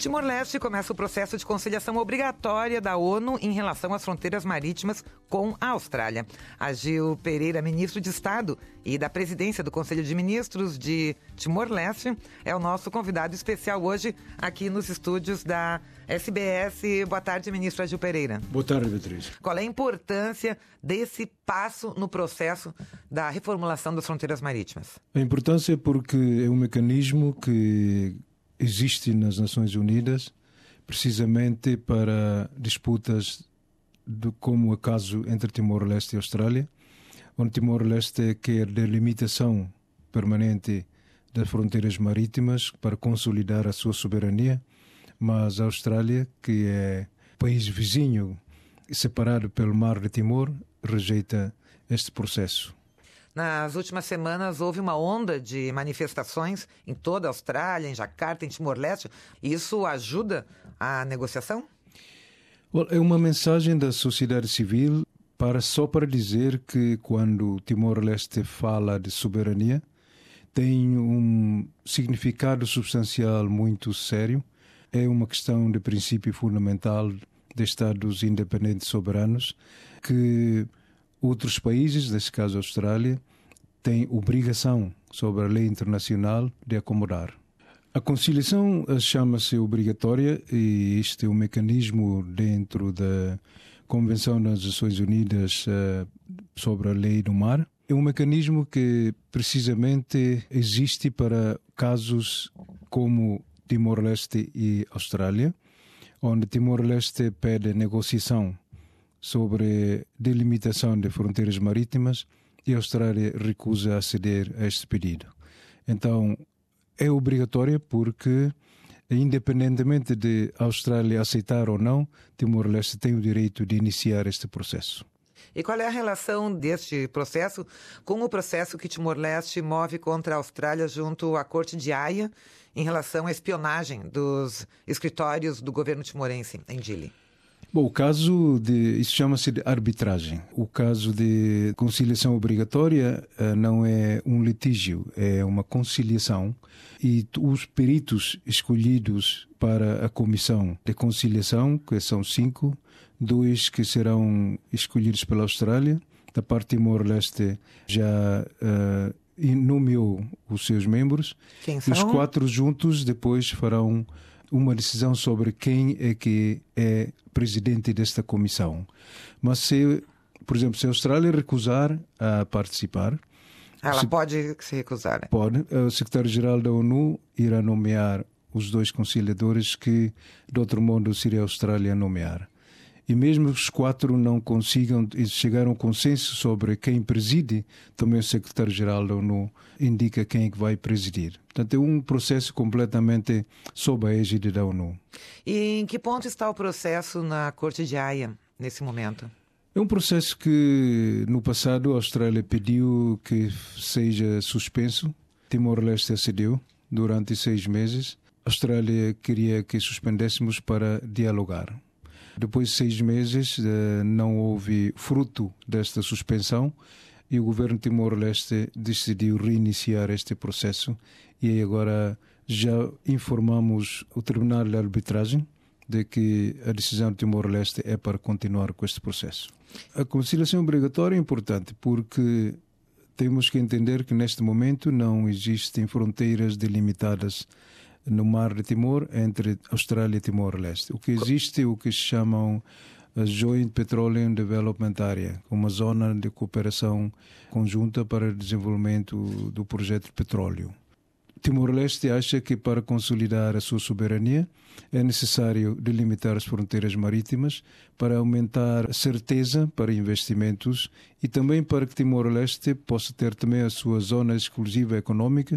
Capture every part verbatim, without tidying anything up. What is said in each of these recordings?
Timor-Leste começa o processo de conciliação obrigatória da ONU em relação às fronteiras marítimas com a Austrália. Agil Pereira, ministro de Estado e da presidência do Conselho de Ministros de Timor-Leste, é o nosso convidado especial hoje aqui nos estúdios da S B S. Boa tarde, ministro Agil Pereira. Boa tarde, Beatriz. Qual é a importância desse passo no processo da reformulação das fronteiras marítimas? A importância é porque é um mecanismo que existe nas Nações Unidas precisamente para disputas de, como o caso entre Timor-Leste e Austrália, onde Timor-Leste quer delimitação permanente das fronteiras marítimas para consolidar a sua soberania, mas a Austrália, que é país vizinho separado pelo Mar de Timor, rejeita este processo. Nas últimas semanas houve uma onda de manifestações em toda a Austrália, em Jacarta, em Timor-Leste. Isso ajuda a negociação? Well, é uma mensagem da sociedade civil para, só para dizer que quando Timor-Leste fala de soberania, tem um significado substancial muito sério. É uma questão de princípio fundamental de Estados independentes soberanos que outros países, neste caso a Austrália, têm obrigação sobre a lei internacional de acomodar. A conciliação chama-se obrigatória e este é um mecanismo dentro da Convenção das Nações Unidas sobre a lei do mar. É um mecanismo que precisamente existe para casos como Timor-Leste e Austrália, onde Timor-Leste pede negociação sobre delimitação de fronteiras marítimas e a Austrália recusa aceder a este pedido. Então, é obrigatória porque, independentemente de a Austrália aceitar ou não, Timor-Leste tem o direito de iniciar este processo. E qual é a relação deste processo com o processo que Timor-Leste move contra a Austrália junto à Corte de Haia em relação à espionagem dos escritórios do governo timorense em Dili? Bom, o caso de, isso chama-se de arbitragem. O caso de conciliação obrigatória uh, não é um litígio, é uma conciliação. E os peritos escolhidos para a comissão de conciliação, que são cinco, dois que serão escolhidos pela Austrália, da parte de Timor-Leste já uh, nomeou os seus membros. Quem são? Os quatro juntos depois farão uma decisão sobre quem é que é presidente desta comissão. Mas se, por exemplo, se a Austrália recusar a participar... Ela se, pode se recusar. Pode. O secretário-geral da ONU irá nomear os dois conciliadores que, de outro modo, seria a Austrália a nomear. E mesmo que os quatro não consigam chegar a um consenso sobre quem preside, também o secretário-geral da ONU indica quem é que vai presidir. Portanto, é um processo completamente sob a égide da ONU. E em que ponto está o processo na Corte de Haia, nesse momento? É um processo que, no passado, a Austrália pediu que seja suspenso. Timor-Leste acedeu durante seis meses. A Austrália queria que suspendêssemos para dialogar. Depois de seis meses, não houve fruto desta suspensão e o governo de Timor-Leste decidiu reiniciar este processo e agora já informamos o Tribunal de Arbitragem de que a decisão de Timor-Leste é para continuar com este processo. A conciliação obrigatória é importante porque temos que entender que neste momento não existem fronteiras delimitadas no Mar de Timor entre Austrália e Timor-Leste. O que existe é o que se chamam a Joint Petroleum Development Area, uma zona de cooperação conjunta para o desenvolvimento do projeto de petróleo. Timor-Leste acha que para consolidar a sua soberania é necessário delimitar as fronteiras marítimas para aumentar a certeza para investimentos e também para que Timor-Leste possa ter também a sua zona exclusiva econômica,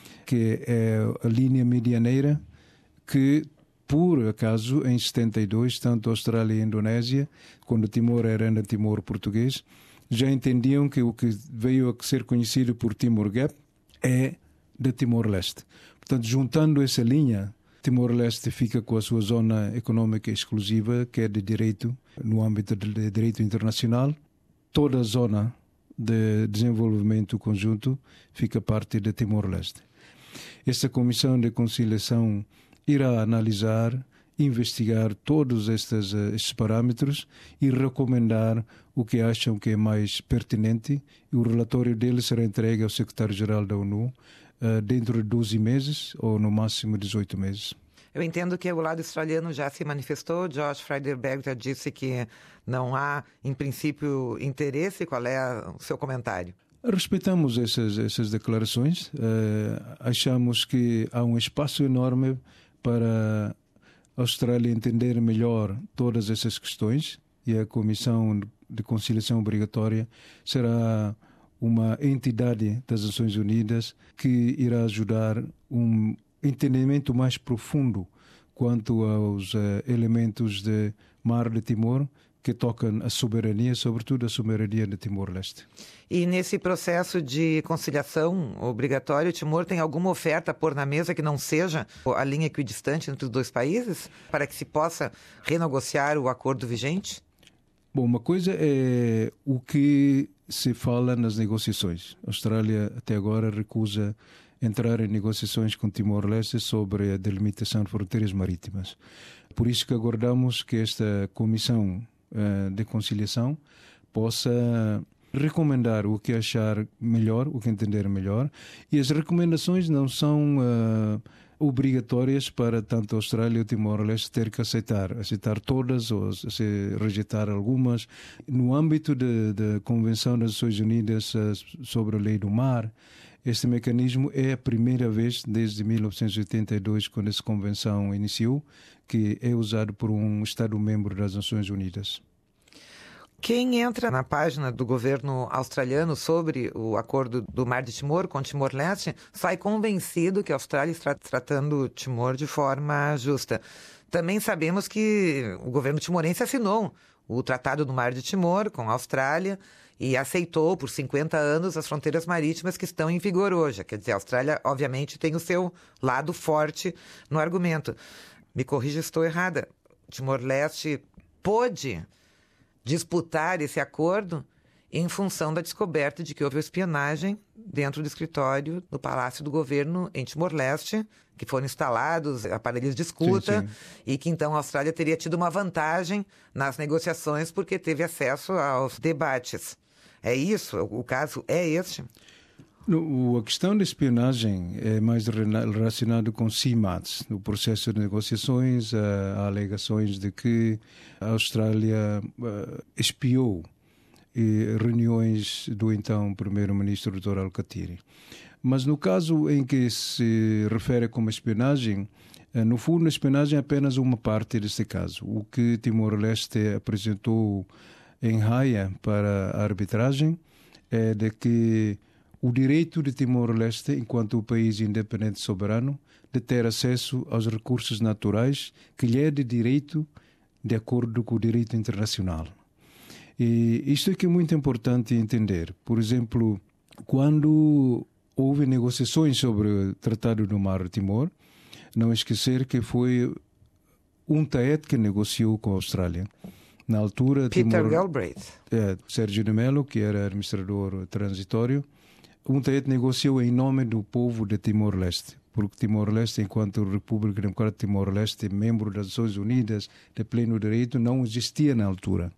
que é a linha medianeira, que, por acaso, em setenta e dois, tanto a Austrália e a Indonésia, quando Timor era ainda Timor português, já entendiam que o que veio a ser conhecido por Timor Gap é de Timor-Leste. Portanto, juntando essa linha, Timor-Leste fica com a sua zona econômica exclusiva, que é de direito, no âmbito de direito internacional. Toda a zona de desenvolvimento conjunto fica parte de Timor-Leste. Esta Comissão de Conciliação irá analisar, investigar todos estes, estes parâmetros e recomendar o que acham que é mais pertinente, e o relatório dele será entregue ao secretário-geral da ONU uh, dentro de doze meses ou no máximo dezoito meses. Eu entendo que o lado australiano já se manifestou. Josh Frydenberg já disse que não há, em princípio, interesse. Qual é o seu comentário? Respeitamos essas, essas declarações. Uh, achamos que há um espaço enorme para a Austrália entender melhor todas essas questões, e a Comissão de Conciliação Obrigatória será uma entidade das Nações Unidas que irá ajudar um entendimento mais profundo quanto aos uh, elementos de Mar de Timor que tocam a soberania, sobretudo a soberania de Timor-Leste. E nesse processo de conciliação obrigatório, Timor tem alguma oferta a pôr na mesa que não seja a linha equidistante entre os dois países, para que se possa renegociar o acordo vigente? Bom, uma coisa é o que se fala nas negociações. A Austrália até agora recusa entrar em negociações com Timor-Leste sobre a delimitação de fronteiras marítimas. Por isso que aguardamos que esta comissão uh, de conciliação possa recomendar o que achar melhor, o que entender melhor, e as recomendações não são uh, obrigatórias para tanto a Austrália e o Timor-Leste ter que aceitar, aceitar todas ou se rejeitar algumas. No âmbito da Convenção das Nações Unidas uh, sobre a Lei do Mar, este mecanismo é a primeira vez desde mil novecentos e oitenta e dois, quando essa convenção iniciou, que é usado por um Estado-membro das Nações Unidas. Quem entra na página do governo australiano sobre o acordo do Mar de Timor com Timor-Leste sai convencido que a Austrália está tratando Timor de forma justa. Também sabemos que o governo timorense assinou o Tratado do Mar de Timor com a Austrália e aceitou por cinquenta anos as fronteiras marítimas que estão em vigor hoje. Quer dizer, a Austrália, obviamente, tem o seu lado forte no argumento. Me corrija se estou errada. Timor-Leste pôde disputar esse acordo em função da descoberta de que houve espionagem dentro do escritório do Palácio do Governo em Timor-Leste, que foram instalados aparelhos de escuta, sim, sim. E que então a Austrália teria tido uma vantagem nas negociações porque teve acesso aos debates. É isso? O caso é este? No, a questão da espionagem é mais relacionada com C I M A T, no processo de negociações. Há alegações de que a Austrália uh, espiou e reuniões do então primeiro-ministro doutor Al-Khatiri. Mas no caso em que se refere como espionagem, uh, no fundo a espionagem é apenas uma parte deste caso. O que Timor-Leste apresentou em Haia para a arbitragem é de que o direito de Timor-Leste, enquanto um país independente e soberano, de ter acesso aos recursos naturais que lhe é de direito de acordo com o direito internacional. E isto é que é muito importante entender. Por exemplo, quando houve negociações sobre o Tratado do Mar de Timor, não esquecer que foi um Taet que negociou com a Austrália. Na altura, Peter Timor, Galbraith. É, Sérgio de Mello, que era administrador transitório, um Taet negociou em nome do povo de Timor-Leste, porque Timor-Leste, enquanto República Democrática de Timor-Leste, membro das Nações Unidas de pleno direito, não existia na altura.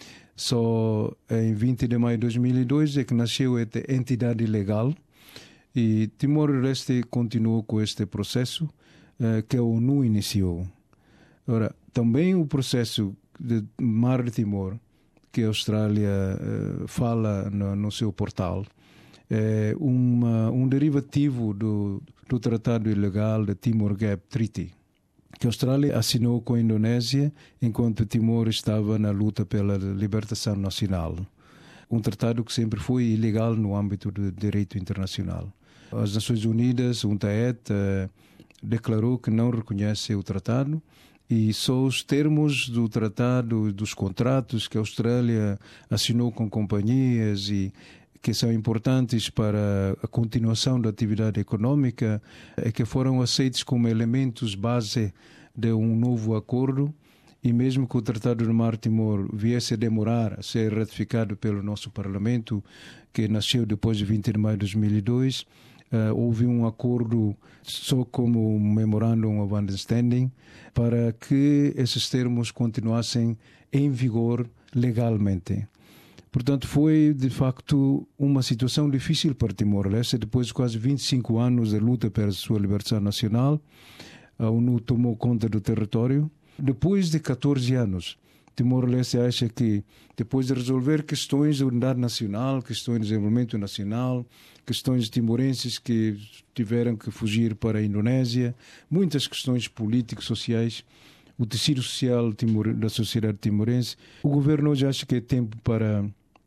Só em vinte de maio de dois mil e dois é que nasceu esta entidade legal, e Timor-Leste continuou com este processo eh, que a ONU iniciou. Ora, também o processo de Mar de Timor, que a Austrália eh, fala no, no seu portal, é uma, um derivativo do, do Tratado Ilegal de Timor Gap Treaty, que a Austrália assinou com a Indonésia enquanto Timor estava na luta pela libertação nacional. Um tratado que sempre foi ilegal no âmbito do direito internacional. As Nações Unidas, um Taet, eh, declarou que não reconhece o tratado, e só os termos do tratado, dos contratos que a Austrália assinou com companhias e que são importantes para a continuação da atividade econômica, é que foram aceitos como elementos base de um novo acordo, e mesmo que o Tratado do Mar de Timor viesse a demorar a ser ratificado pelo nosso Parlamento, que nasceu depois de vinte de maio de dois mil e dois, Uh, houve um acordo só como um Memorandum of Understanding para que esses termos continuassem em vigor legalmente. Portanto, foi de facto uma situação difícil para Timor-Leste. Depois de quase vinte e cinco anos de luta pela sua libertação nacional, a ONU tomou conta do território. Depois de catorze anos, Timor-Leste acha que, depois de resolver questões de unidade nacional, questões de desenvolvimento nacional, questões de timorenses que tiveram que fugir para a Indonésia, muitas questões políticas, sociais, o tecido social da sociedade timorense, o governo hoje acha que é tempo para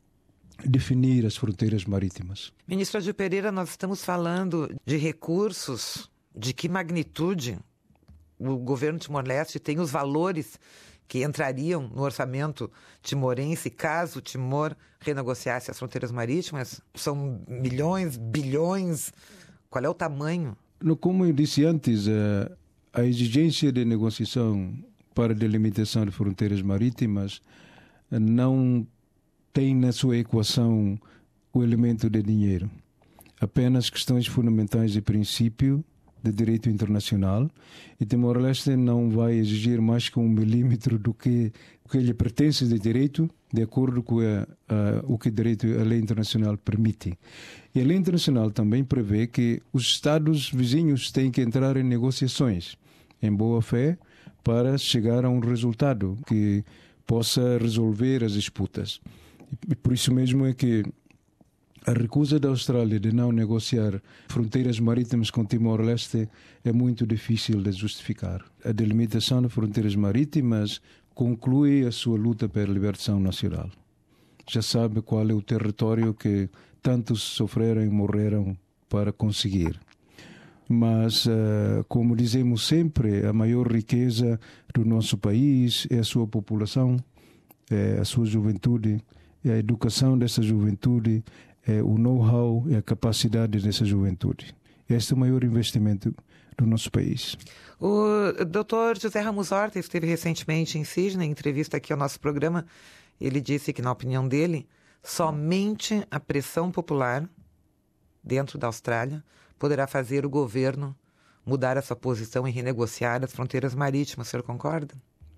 definir as fronteiras marítimas. Ministro Agil Pereira, nós estamos falando de recursos, de que magnitude o governo Timor-Leste tem, os valores que entrariam no orçamento timorense caso Timor renegociasse as fronteiras marítimas? São milhões, bilhões? Qual é o tamanho? Como eu disse antes, a exigência de negociação para a delimitação de fronteiras marítimas não tem na sua equação o elemento de dinheiro. Apenas questões fundamentais de princípio de direito internacional, e Timor-Leste não vai exigir mais que um milímetro do que, o que lhe pertence de direito, de acordo com a, a, o que direito, a lei internacional permite. E a lei internacional também prevê que os Estados vizinhos têm que entrar em negociações, em boa fé, para chegar a um resultado que possa resolver as disputas. E por isso mesmo é que a recusa da Austrália de não negociar fronteiras marítimas com Timor-Leste é muito difícil de justificar. A delimitação de fronteiras marítimas conclui a sua luta pela libertação nacional. Já sabe qual é o território que tantos sofreram e morreram para conseguir. Mas, como dizemos sempre, a maior riqueza do nosso país é a sua população, é a sua juventude, é a educação dessa juventude, é o know-how e a capacidade dessa juventude. Este é o maior investimento do nosso país. O doutor José Ramos Horta esteve recentemente em Sydney, em entrevista aqui ao nosso programa. Ele disse que, na opinião dele, somente a pressão popular dentro da Austrália poderá fazer o governo mudar essa posição e renegociar as fronteiras marítimas. O senhor concorda?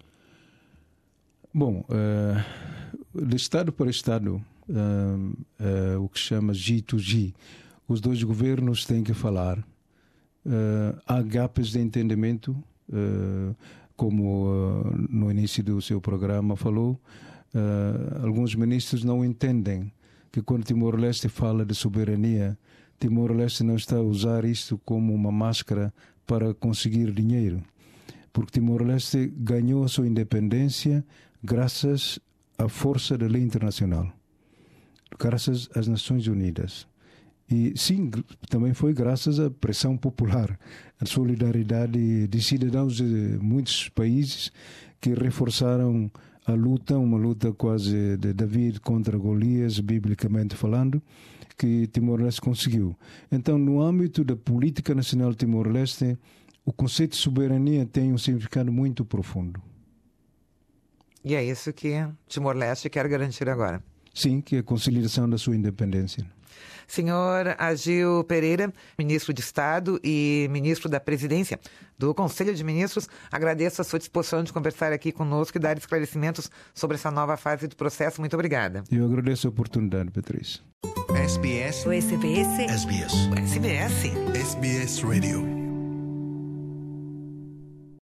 Bom, uh, de Estado para Estado, Uh, uh, o que chama G dois G. Os dois governos têm que falar. Uh, há gaps de entendimento, uh, como uh, no início do seu programa falou. Uh, alguns ministros não entendem que quando Timor-Leste fala de soberania, Timor-Leste não está a usar isto como uma máscara para conseguir dinheiro. Porque Timor-Leste ganhou a sua independência graças à força da lei internacional, graças às Nações Unidas. E sim, também foi graças à pressão popular, à solidariedade de cidadãos de muitos países que reforçaram a luta, uma luta quase de David contra Golias, biblicamente falando, que Timor-Leste conseguiu. Então, no âmbito da política nacional de Timor-Leste, o conceito de soberania tem um significado muito profundo. E é isso que Timor-Leste quer garantir agora. Sim, que é a consolidação da sua independência. Senhor Agil Pereira, ministro de Estado e ministro da Presidência do Conselho de Ministros, agradeço a sua disposição de conversar aqui conosco e dar esclarecimentos sobre essa nova fase do processo. Muito obrigada. Eu agradeço a oportunidade, Patrícia. S B S. O S B S. S B S. S B S. S B S Radio.